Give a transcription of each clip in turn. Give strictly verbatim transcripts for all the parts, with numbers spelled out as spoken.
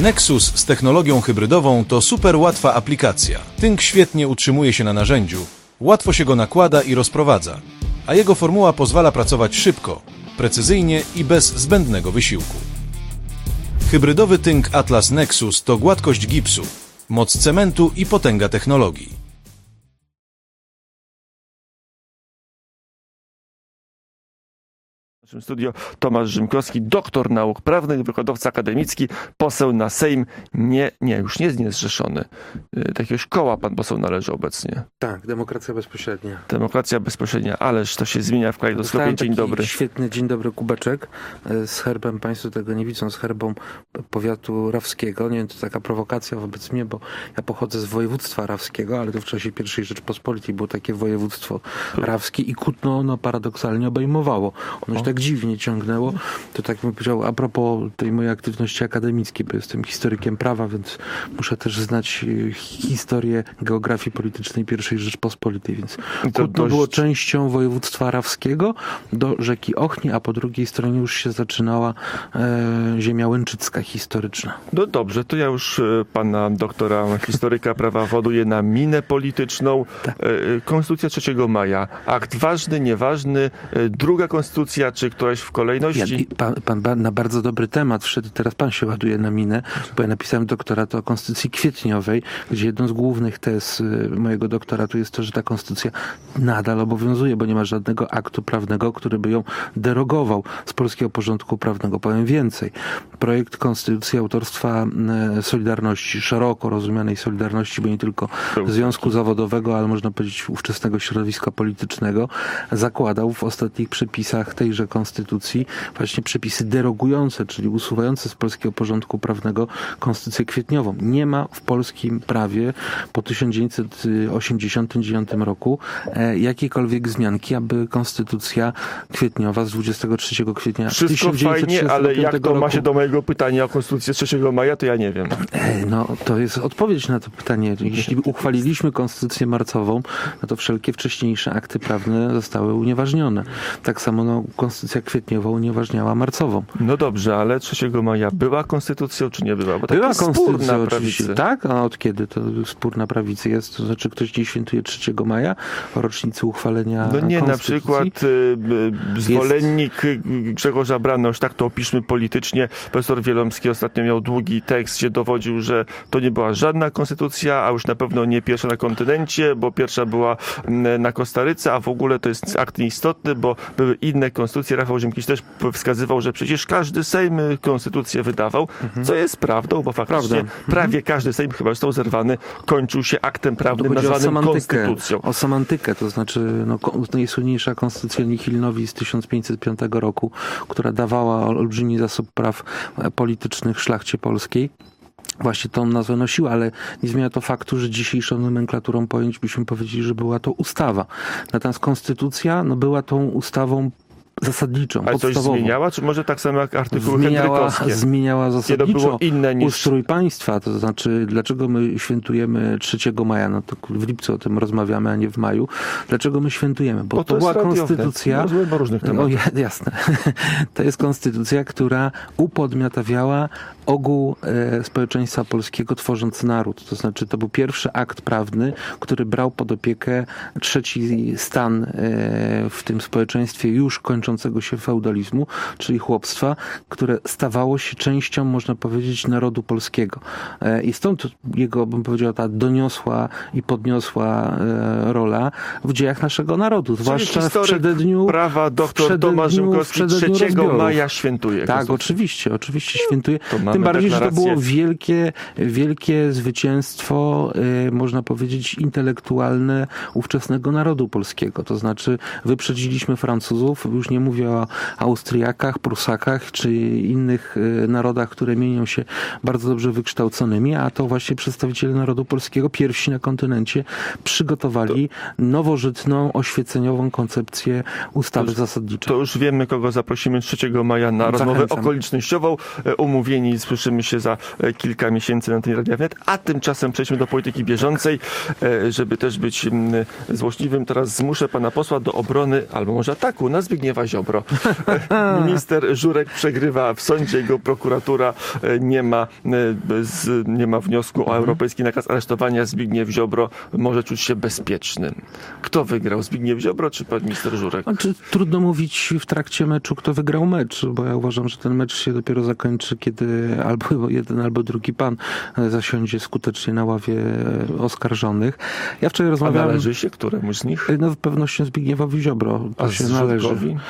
Nexus z technologią hybrydową to super łatwa aplikacja. Tynk świetnie utrzymuje się na narzędziu, łatwo się go nakłada i rozprowadza, a jego formuła pozwala pracować szybko, precyzyjnie i bez zbędnego wysiłku. Hybrydowy tynk Atlas Nexus to gładkość gipsu, moc cementu i potęga technologii. W naszym studio Tomasz Rzymkowski, doktor nauk prawnych, wykładowca akademicki, poseł na Sejm, nie, nie, już nie jest niezrzeszony. Do jakiegoś koła pan poseł należy obecnie. Tak, demokracja bezpośrednia. Demokracja bezpośrednia, ależ to się zmienia w kalejdoskopie. Dzień dobry. Świetny dzień dobry kubeczek z herbem, państwo tego nie widzą, z herbą powiatu rawskiego. Nie wiem, to taka prowokacja wobec mnie, bo ja pochodzę z województwa rawskiego, ale to w czasie pierwszej Rzeczpospolitej było takie województwo rawskie i Kutno ono paradoksalnie obejmowało. Ono się tak dziwnie ciągnęło. To tak bym powiedział, a propos tej mojej aktywności akademickiej, bo jestem historykiem prawa, więc muszę też znać historię geografii politycznej pierwszej Rzeczpospolitej, więc Kutno dość... było częścią województwa rawskiego do rzeki Ochni, a po drugiej stronie już się zaczynała e, ziemia łęczycka historyczna. No dobrze, to ja już e, pana doktora historyka prawa woduję na minę polityczną. Tak. E, Konstytucja trzeciego maja. Akt ważny, nieważny, e, druga konstytucja, czy któraś w kolejności? Ja, pan, pan na bardzo dobry temat wszedł, teraz pan się ładuje na minę, bo ja napisałem doktorat o konstytucji kwietniowej, gdzie jedną z głównych tez mojego doktoratu jest to, że ta konstytucja nadal obowiązuje, bo nie ma żadnego aktu prawnego, który by ją derogował z polskiego porządku prawnego. Powiem więcej. Projekt konstytucji autorstwa Solidarności, szeroko rozumianej Solidarności, bo nie tylko Związku Zawodowego, ale można powiedzieć ówczesnego środowiska politycznego, zakładał w ostatnich przepisach tejże konstytucji właśnie przepisy derogujące, czyli usuwające z polskiego porządku prawnego konstytucję kwietniową. Nie ma w polskim prawie po tysiąc dziewięćset osiemdziesiątym dziewiątym roku e, jakiejkolwiek wzmianki, aby konstytucja kwietniowa z dwudziestego trzeciego kwietnia Wszystko fajnie, ale jak to roku... ma się do mojego pytania o konstytucję trzeciego maja, to ja nie wiem. E, no, to jest odpowiedź na to pytanie. Jeśli uchwaliliśmy konstytucję marcową, no to wszelkie wcześniejsze akty prawne zostały unieważnione. Tak samo no, konstytucja kwietniowa unieważniała marcową. No dobrze, ale trzeciego maja była konstytucją, czy nie była? Bo była taki konstytucja spór na oczywiście. prawicy. Tak? A od kiedy to spór na prawicy jest? To znaczy ktoś nie świętuje trzeciego maja, o rocznicy uchwalenia No nie, na konstytucji? przykład y, y, zwolennik jest... Grzegorza Brauna, już tak to opiszmy politycznie, profesor Wielomski ostatnio miał długi tekst, gdzie dowodził, że to nie była żadna konstytucja, a już na pewno nie pierwsza na kontynencie, bo pierwsza była na Kostaryce, a w ogóle to jest akt nieistotny, bo były inne konstytucje. Rafał Ziemkiewicz też wskazywał, że przecież każdy Sejm konstytucję wydawał, mhm. co jest prawdą, bo faktycznie Prawda. prawie mhm. każdy Sejm chyba został zerwany, kończył się aktem prawnym nazwanym o konstytucją. O semantykę, to znaczy no, najsłynniejsza konstytucja nihil novi z tysiąc pięćset piątego roku, która dawała olbrzymi zasób praw politycznych szlachcie polskiej. Właśnie tą nazwę nosiła, ale nie zmienia to faktu, że dzisiejszą nomenklaturą pojęć byśmy powiedzieli, że była to ustawa. Natomiast konstytucja no, była tą ustawą zasadniczą, ale podstawową. coś zmieniała, czy może tak samo jak artykuły zmieniała, henrykowskie? Zmieniała zasadniczo było inne niż... ustrój państwa. To znaczy, dlaczego my świętujemy trzeciego maja? No to w lipcu o tym rozmawiamy, a nie w maju. Dlaczego my świętujemy? Bo, Bo to, to była radiowe. konstytucja... No, różnych tematów. O, jasne. To jest konstytucja, która upodmiotawiała ogół e, społeczeństwa polskiego, tworząc naród. To znaczy, to był pierwszy akt prawny, który brał pod opiekę trzeci stan e, w tym społeczeństwie już kończącego się feudalizmu, czyli chłopstwa, które stawało się częścią, można powiedzieć, narodu polskiego. E, I stąd jego, bym powiedział, ta doniosła i podniosła e, rola w dziejach naszego narodu. Czyli zwłaszcza w przededniu prawa doktor Tomasz Rzymkowski trzeciego maja świętuje. Tak, oczywiście, oczywiście świętuje. To Tym bardziej, deklarację. że to było wielkie, wielkie zwycięstwo, y, można powiedzieć, intelektualne ówczesnego narodu polskiego. To znaczy wyprzedziliśmy Francuzów, już nie mówię o Austriakach, Prusakach, czy innych y, narodach, które mienią się bardzo dobrze wykształconymi, a to właśnie przedstawiciele narodu polskiego, pierwsi na kontynencie, przygotowali to, nowożytną, oświeceniową koncepcję ustawy to, zasadniczej. To już wiemy, kogo zaprosimy trzeciego maja na rozmowę Zachęcam. okolicznościową. Umówieni, słyszymy się za kilka miesięcy na antenie Radia Wnet, a tymczasem przejdźmy do polityki bieżącej, żeby też być złośliwym. Teraz zmuszę pana posła do obrony, albo może ataku na Zbigniewa Ziobro. Minister Żurek przegrywa w sądzie, jego prokuratura nie ma, z, nie ma wniosku o europejski nakaz aresztowania. Zbigniew Ziobro może czuć się bezpieczny. Kto wygrał? Zbigniew Ziobro czy pan minister Żurek? Znaczy, trudno mówić w trakcie meczu, kto wygrał mecz, bo ja uważam, że ten mecz się dopiero zakończy, kiedy albo jeden, albo drugi pan zasiądzie skutecznie na ławie oskarżonych. Ja wczoraj rozmawiałem... A należy się któremuś z nich? No z pewnością Zbigniewowi Ziobro. To A się należy.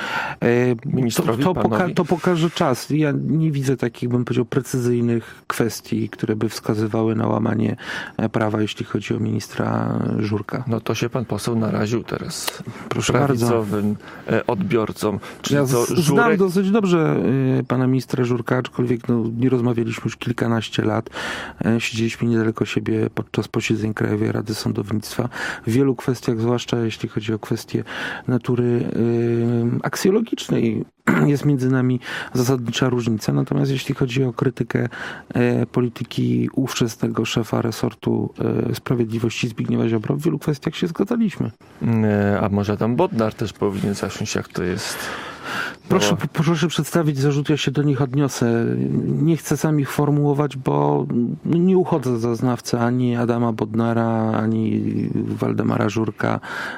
Ministrowi, to, to, panowi? poka- to pokaże czas. Ja nie widzę takich, bym powiedział, precyzyjnych kwestii, które by wskazywały na łamanie prawa, jeśli chodzi o ministra Żurka. No to się pan poseł naraził teraz. Proszę prawicowym bardzo. odbiorcom. Czyli ja to Żurek... znam dosyć dobrze y, pana ministra Żurka, aczkolwiek no, nie rozmawialiśmy już kilkanaście lat. E, siedzieliśmy niedaleko siebie podczas posiedzeń Krajowej Rady Sądownictwa. W wielu kwestiach, zwłaszcza jeśli chodzi o kwestie natury y, aksjologicznej, jest między nami zasadnicza różnica. Natomiast jeśli chodzi o krytykę e, polityki ówczesnego szefa resortu e, sprawiedliwości Zbigniewa Ziobro, w wielu kwestiach się zgadzaliśmy. A może tam Bodnar też powinien zasiąść, jak to jest? Proszę, proszę przedstawić zarzuty, ja się do nich odniosę. Nie chcę sam ich formułować, bo nie uchodzę za znawcę ani Adama Bodnara, ani Waldemara Żurka,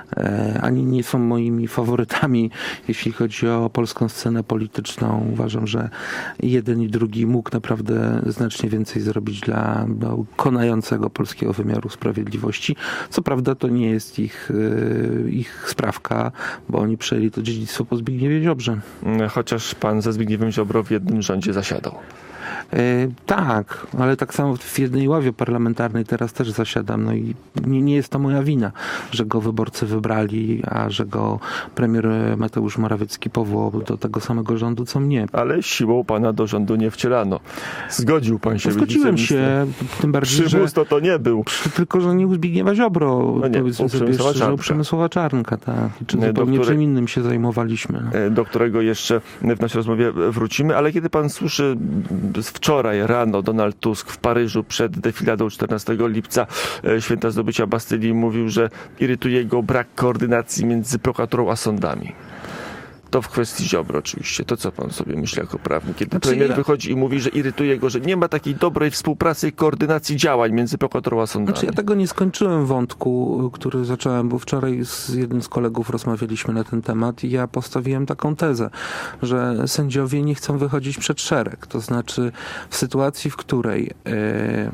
ani nie są moimi faworytami, jeśli chodzi o polską scenę polityczną. Uważam, że jeden i drugi mógł naprawdę znacznie więcej zrobić dla, dla konającego polskiego wymiaru sprawiedliwości. Co prawda to nie jest ich, ich sprawka, bo oni przejęli to dziedzictwo po Zbigniewie Ziobrze. Chociaż pan ze Zbigniewem Ziobro w jednym rządzie zasiadał. Yy, tak, ale tak samo w jednej ławie parlamentarnej teraz też zasiadam. No i nie, nie jest to moja wina, że go wyborcy wybrali, a że go premier Mateusz Morawiecki powołał do tego samego rządu, co mnie. Ale siłą pana do rządu nie wcielano. Zgodził pan się. No, zgodziłem się, tym bardziej, Przymus że... to to nie był. Tylko, że nie u Zbigniewa Ziobro. No nie, powiedzmy u sobie, Przemysława że Czarnka. u Przemysława Czarnka, tak. Czy Do zupełnie której- czym innym się zajmowaliśmy. No. do którego jeszcze w naszej rozmowie wrócimy, ale kiedy pan słyszy wczoraj rano Donald Tusk w Paryżu przed defiladą czternastego lipca, święta zdobycia Bastylii, mówił, że irytuje go brak koordynacji między prokuraturą a sądami. To w kwestii Ziobro oczywiście. To co pan sobie myśli jako prawnik? Kiedy Znaczy, premier ja- wychodzi i mówi, że irytuje go, że nie ma takiej dobrej współpracy i koordynacji działań między prokuraturą a sądami. Znaczy ja tego nie skończyłem wątku, który zacząłem, bo wczoraj z jednym z kolegów rozmawialiśmy na ten temat i ja postawiłem taką tezę, że sędziowie nie chcą wychodzić przed szereg. To znaczy w sytuacji, w której e,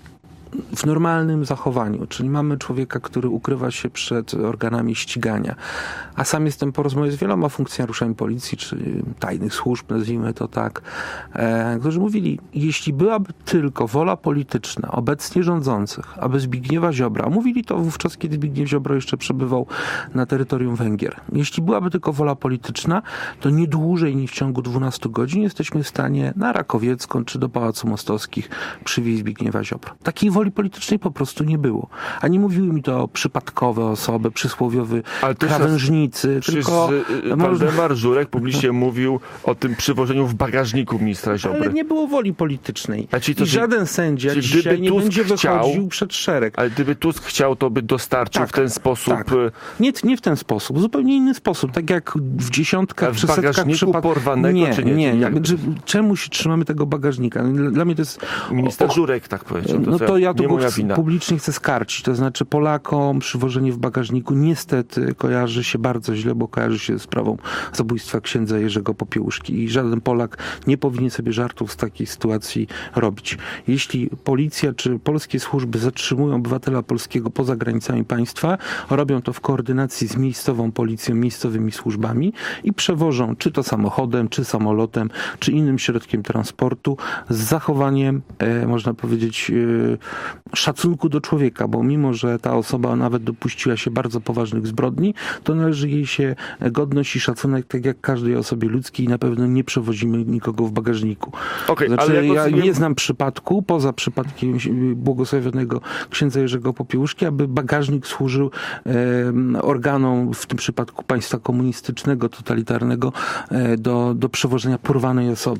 w normalnym zachowaniu, czyli mamy człowieka, który ukrywa się przed organami ścigania, a sam jestem po rozmowie z wieloma funkcjonariuszami policji, czy tajnych służb, nazwijmy to tak, e, którzy mówili, jeśli byłaby tylko wola polityczna obecnie rządzących, aby Zbigniewa Ziobra, mówili to wówczas, kiedy Zbigniew Ziobro jeszcze przebywał na terytorium Węgier, jeśli byłaby tylko wola polityczna, to nie dłużej niż w ciągu dwunastu godzin jesteśmy w stanie na Rakowiecką czy do Pałacu Mostowskich przywieźć Zbigniewa Ziobro. Takiej woli politycznej po prostu nie było. A nie mówiły mi to przypadkowe osoby, przysłowiowy Ale to krawężnicy, Przecież tylko... y, Waldemar Żurek publicznie mówił o tym przywożeniu w bagażniku ministra Ziobry. Ale nie było woli politycznej. A czyli to, I żaden sędzia czyli dzisiaj gdyby nie Tusk będzie chciał- wychodził przed szereg. Ale gdyby Tusk chciał, to by dostarczył Tak, w ten sposób. tak. y, Nie, nie w ten sposób, zupełnie inny sposób. Tak jak w dziesiątkach A w czy setkach bagażniku przypadków. porwanego, nie, czy nie? nie. Czy Jak, jak- czy, czemu się trzymamy tego bagażnika? Dla, dla mnie to jest... Minister o- Żurek tak powiedział. No co to ja to nie go moja chcę, wina. publicznie chcę skarcić. To znaczy Polakom przywożenie w bagażniku niestety kojarzy się bardzo źle, bo kojarzy się z sprawą zabójstwa księdza Jerzego Popiełuszki i żaden Polak nie powinien sobie żartów z takiej sytuacji robić. Jeśli policja czy polskie służby zatrzymują obywatela polskiego poza granicami państwa, robią to w koordynacji z miejscową policją, miejscowymi służbami i przewożą czy to samochodem, czy samolotem, czy innym środkiem transportu z zachowaniem, e, można powiedzieć, e, szacunku do człowieka, bo mimo, że ta osoba nawet dopuściła się bardzo poważnych zbrodni, to należy jej się godność i szacunek, tak jak każdej osobie ludzkiej, i na pewno nie przewozimy nikogo w bagażniku. Okej, Znaczy, ale jak ja rozumiem- nie znam przypadku, poza przypadkiem błogosławionego księdza Jerzego Popiełuszki, aby bagażnik służył e, organom, w tym przypadku państwa komunistycznego, totalitarnego, e, do, do przewożenia porwanej osoby.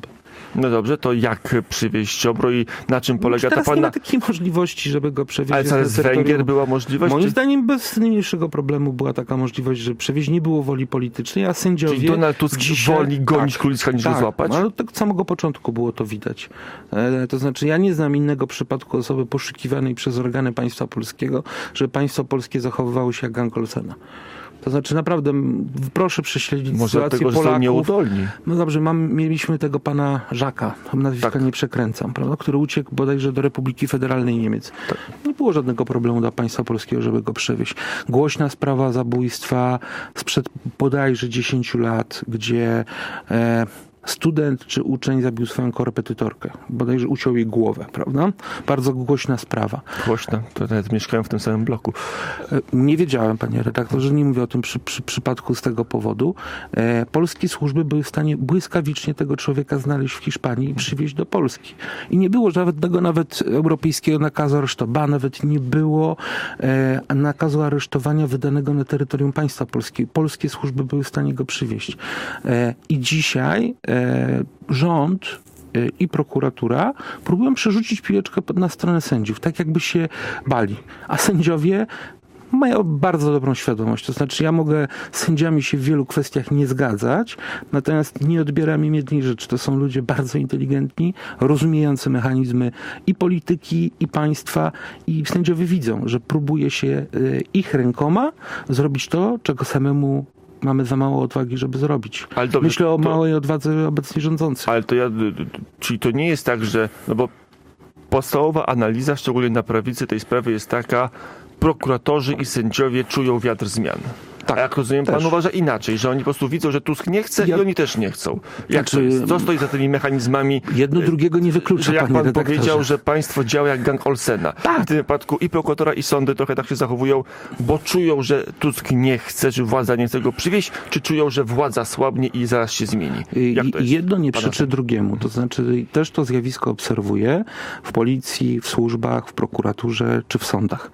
No dobrze, to jak przywieźć Ziobro i na czym polega ta Teraz pana... nie ma takiej możliwości, żeby go przewieźć. Ale co, z Węgier była możliwość? Moim czy... zdaniem bez najmniejszego problemu była taka możliwość, że przewieźć nie było woli politycznej, a sędziowie... Czyli Donald Tusk dzisiaj... woli gonić tak, Kulicka niż tak, go złapać? ale tak od samego początku było to widać. E, to znaczy ja nie znam innego przypadku osoby poszukiwanej przez organy państwa polskiego, że państwo polskie zachowywało się jak gang Olsena. To znaczy naprawdę proszę prześledzić Może sytuację dlatego, że są Polaków. nieudolni. No dobrze, mam, mieliśmy tego pana Żaka, nazwiska Tak. nie przekręcam, prawda, który uciekł bodajże do Republiki Federalnej Niemiec. Tak. Nie było żadnego problemu dla państwa polskiego, żeby go przewieźć. Głośna sprawa zabójstwa sprzed bodajże dziesięciu lat, gdzie e, student czy uczeń zabił swoją korepetytorkę. Bodajże uciął jej głowę, prawda? Bardzo głośna sprawa. Głośno, to nawet mieszkają w tym samym bloku. E, Nie wiedziałem, panie redaktorze, nie mówię o tym przy, przy przypadku z tego powodu. E, polskie służby były w stanie błyskawicznie tego człowieka znaleźć w Hiszpanii i przywieźć do Polski. I nie było żadnego nawet europejskiego nakazu aresztowania, ba, nawet nie było e, nakazu aresztowania wydanego na terytorium państwa polskiego. Polskie służby były w stanie go przywieźć. E, I dzisiaj e, rząd i prokuratura próbują przerzucić piłeczkę na stronę sędziów, tak jakby się bali. A sędziowie mają bardzo dobrą świadomość. To znaczy ja mogę z sędziami się w wielu kwestiach nie zgadzać, natomiast nie odbieram im jednej rzeczy. To są ludzie bardzo inteligentni, rozumiejący mechanizmy i polityki, i państwa, i sędziowie widzą, że próbuje się ich rękoma zrobić to, czego samemu mamy za mało odwagi, żeby zrobić. Ale dobrze, Myślę o to- małej odwadze obecnie rządzących. Ale to ja, czyli to nie jest tak, że, no bo podstawowa analiza, szczególnie na prawicy tej sprawy jest taka, prokuratorzy i sędziowie czują wiatr zmian. Tak, A jak rozumiem, pan też. uważa inaczej, że oni po prostu widzą, że Tusk nie chce Ja- i oni też nie chcą. Jak Znaczy, to jest? Co stoi za tymi mechanizmami? Jedno drugiego nie wyklucza, Że jak panie pan redaktorze. powiedział, że państwo działa jak gang Olsena. Tak. W tym wypadku i prokuratora, i sądy trochę tak się zachowują, bo czują, że Tusk nie chce, czy władza nie chce go przywieźć, czy czują, że władza słabnie i zaraz się zmieni. Jak to I jest? jedno nie Pana przeczy zdaniem? drugiemu. To znaczy też to zjawisko obserwuję w policji, w służbach, w prokuraturze czy w sądach.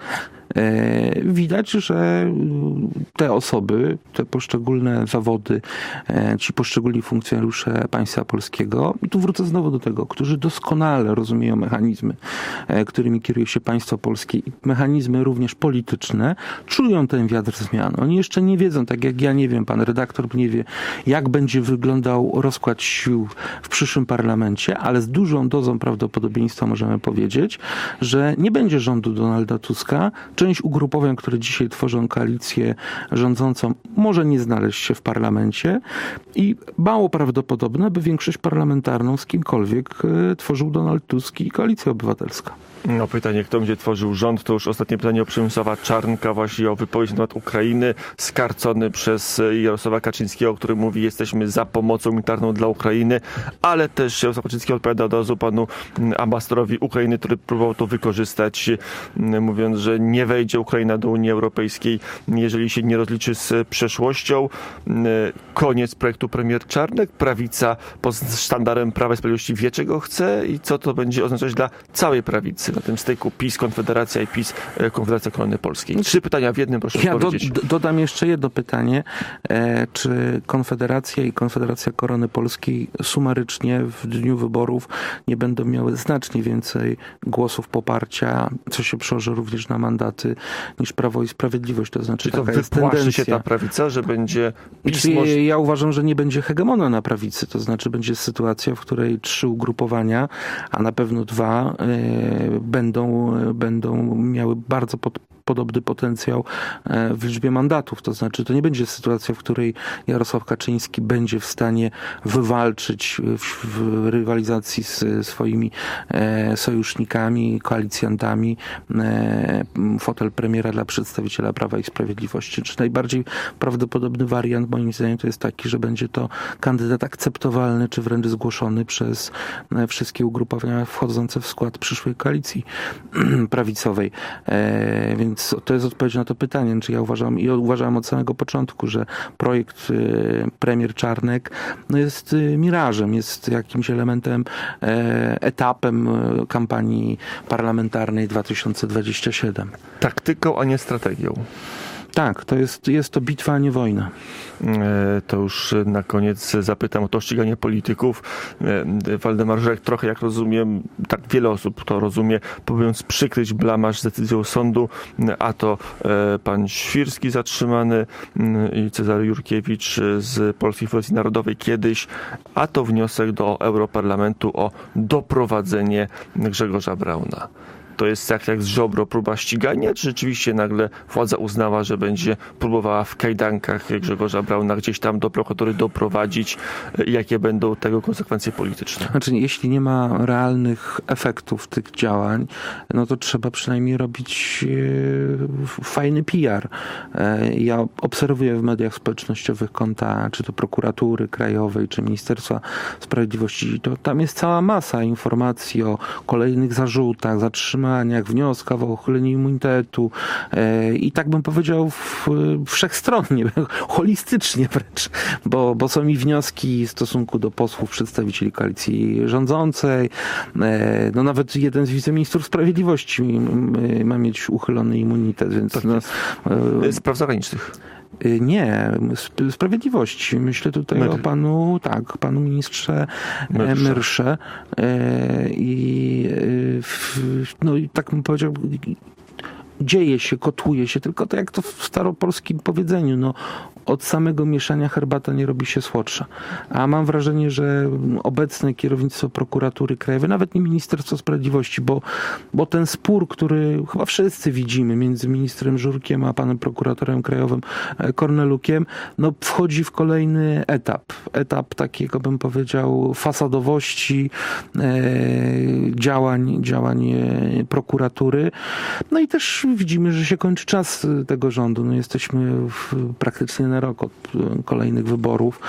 E, widać, że te osoby, te poszczególne zawody, e, ci poszczególni funkcjonariusze państwa polskiego, i tu wrócę znowu do tego, którzy doskonale rozumieją mechanizmy, e, którymi kieruje się państwo polskie i mechanizmy również polityczne, czują ten wiatr zmian. Oni jeszcze nie wiedzą, tak jak ja nie wiem, pan redaktor nie wie, jak będzie wyglądał rozkład sił w przyszłym parlamencie, ale z dużą dozą prawdopodobieństwa możemy powiedzieć, że nie będzie rządu Donalda Tuska. Część ugrupowań, które dzisiaj tworzą koalicję rządzącą, może nie znaleźć się w parlamencie i mało prawdopodobne, by większość parlamentarną z kimkolwiek e, tworzył Donald Tusk i Koalicja Obywatelska. No pytanie, kto będzie tworzył rząd, to już ostatnie pytanie o Przemysława Czarnka, właśnie o wypowiedź na temat Ukrainy, skarcony przez Jarosława Kaczyńskiego, który mówi, jesteśmy za pomocą militarną dla Ukrainy, ale też Jarosław Kaczyński odpowiada od razu panu ambasadorowi Ukrainy, który próbował to wykorzystać, mówiąc, że nie wejdzie Ukraina do Unii Europejskiej, jeżeli się nie rozliczy z przeszłością. Koniec projektu premier Czarnek, prawica pod sztandarem Prawa i Sprawiedliwości wie, czego chce i co to będzie oznaczać dla całej prawicy na tym styku PiS, Konfederacja i PiS, Konfederacja Korony Polskiej. Trzy pytania w jednym, proszę Ja do, odpowiedzieć. do, dodam jeszcze jedno pytanie. E, czy Konfederacja i Konfederacja Korony Polskiej sumarycznie w dniu wyborów nie będą miały znacznie więcej głosów poparcia, co się przełoży również na mandaty, niż Prawo i Sprawiedliwość? To znaczy Czy to taka jest wypłaszy tendencja. się ta prawica, że będzie PiS Czy może... ja uważam, że nie będzie hegemona na prawicy, to znaczy będzie sytuacja, w której trzy ugrupowania, a na pewno dwa e, będą, będą miały bardzo pod, podobny potencjał e, w liczbie mandatów. To znaczy to nie będzie sytuacja, w której Jarosław Kaczyński będzie w stanie wywalczyć w, w rywalizacji z swoimi e, sojusznikami, koalicjantami e, fotel premiera dla przedstawiciela Prawa i Sprawiedliwości. Czy najbardziej prawdopodobny wariant moim zdaniem to jest taki, że będzie to kandydat akceptowalny, czy wręcz zgłoszony przez e, wszystkie ugrupowania wchodzące w skład przyszłej koalicji prawicowej. E, więc to jest odpowiedź na to pytanie, czy ja uważam i uważałem od samego początku, że projekt e, premier Czarnek no jest e, mirażem, jest jakimś elementem, e, etapem e, kampanii parlamentarnej dwa tysiące dwudziestej siódmej. Taktyką, a nie strategią. Tak, to jest, jest to bitwa, a nie wojna. To już na koniec zapytam o to ściganie polityków. Waldemar Żurek trochę, jak rozumiem, tak wiele osób to rozumie, próbując przykryć blamaż z decyzją sądu, a to pan Świrski zatrzymany i Cezary Jurkiewicz z Polskiej Fundacji Narodowej kiedyś, a to wniosek do Europarlamentu o doprowadzenie Grzegorza Brauna. To jest jak, jak z Ziobro próba ścigania, czy rzeczywiście nagle władza uznała, że będzie próbowała w kajdankach Grzegorza Brauna gdzieś tam do prokuratury doprowadzić? Jakie będą tego konsekwencje polityczne? Znaczy, jeśli nie ma realnych efektów tych działań, no to trzeba przynajmniej robić e, fajny P R. E, ja obserwuję w mediach społecznościowych konta, czy to prokuratury krajowej, czy Ministerstwa Sprawiedliwości. To tam jest cała masa informacji o kolejnych zarzutach, zatrzymaniach, wnioskach o uchylenie immunitetu e, i tak bym powiedział w, wszechstronnie, holistycznie wręcz, bo, bo są i wnioski w stosunku do posłów, przedstawicieli koalicji rządzącej, e, no nawet jeden z wiceministrów sprawiedliwości ma mieć uchylony immunitet, więc tak, no, e, spraw zagranicznych. Nie, sprawiedliwości. Myślę tutaj Myr. o panu, tak, panu ministrze Myrsze. Myrsze. I no i tak bym powiedział, dzieje się, kotłuje się, tylko to jak to w staropolskim powiedzeniu, no od samego mieszania herbata nie robi się słodsza. A mam wrażenie, że obecne kierownictwo prokuratury krajowej, nawet nie Ministerstwo Sprawiedliwości, bo, bo ten spór, który chyba wszyscy widzimy między ministrem Żurkiem a panem prokuratorem krajowym Kornelukiem, no wchodzi w kolejny etap. Etap takiego, bym powiedział, fasadowości e, działań, działań prokuratury. No i też widzimy, że się kończy czas tego rządu. No jesteśmy w, praktycznie na rok od kolejnych wyborów.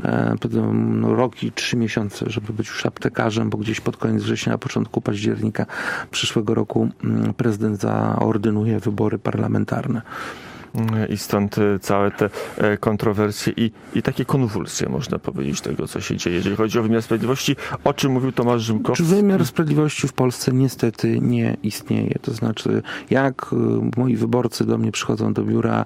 No, rok i trzy miesiące, żeby być już aptekarzem, bo gdzieś pod koniec września, na początku października przyszłego roku prezydent zaordynuje wybory parlamentarne. I stąd całe te kontrowersje i, i takie konwulsje, można powiedzieć, tego, co się dzieje. Jeżeli chodzi o wymiar sprawiedliwości, o czym mówił Tomasz Rzymkowski? Wymiar sprawiedliwości w Polsce niestety nie istnieje. To znaczy, jak moi wyborcy do mnie przychodzą do biura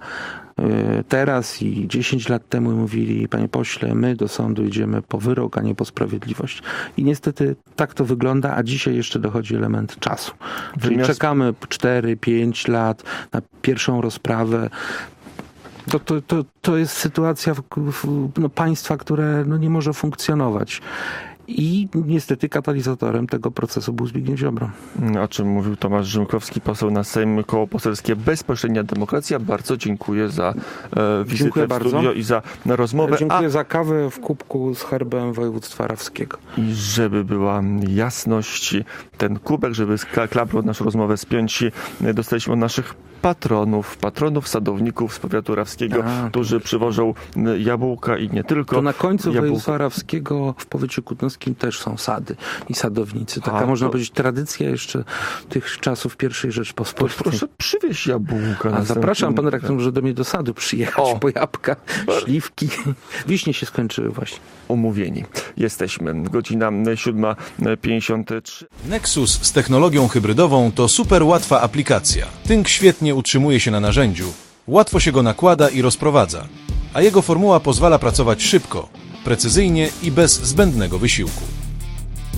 teraz i dziesięć lat temu mówili: panie pośle, my do sądu idziemy po wyrok, a nie po sprawiedliwość. I niestety tak to wygląda, a dzisiaj jeszcze dochodzi element czasu. Czyli Wymiar... czekamy cztery pięć lat na pierwszą rozprawę. To, to, to, to jest sytuacja w, w, no, państwa, które no, nie może funkcjonować. I niestety katalizatorem tego procesu był Zbigniew Ziobro. O czym mówił Tomasz Rzymkowski, poseł na Sejm, Koło Poselskie Bezpośrednia Demokracja. Bardzo dziękuję za e, wizytę dziękuję w bardzo. studio i za rozmowę. Dziękuję A... za kawę w kubku z herbem województwa rawskiego. I żeby była jasność, ten kubek, żeby z klaprą naszą rozmowę spiąć, dostaliśmy od naszych patronów, patronów sadowników z powiatu rawskiego, A, którzy tak. przywożą jabłka i nie tylko. To na końcu jabłka. województwa rawskiego w powiecie kutnowskim też są sady i sadownicy. Taka A, można to... powiedzieć tradycja jeszcze tych czasów pierwszej Rzeczpospolitej. Proszę przywieźć jabłka. A zapraszam pan rektor, że do mnie do sadu przyjechać o. po jabłka, śliwki. Wiśnie się skończyły właśnie. Umówieni. Jesteśmy. Godzina siódma pięćdziesiąt trzy. Nexus z technologią hybrydową to super łatwa aplikacja. Tynk świetnie utrzymuje się na narzędziu, łatwo się go nakłada i rozprowadza, a jego formuła pozwala pracować szybko, precyzyjnie i bez zbędnego wysiłku.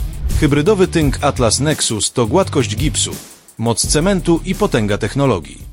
Hybrydowy tynk Atlas Nexus to gładkość gipsu, moc cementu i potęga technologii.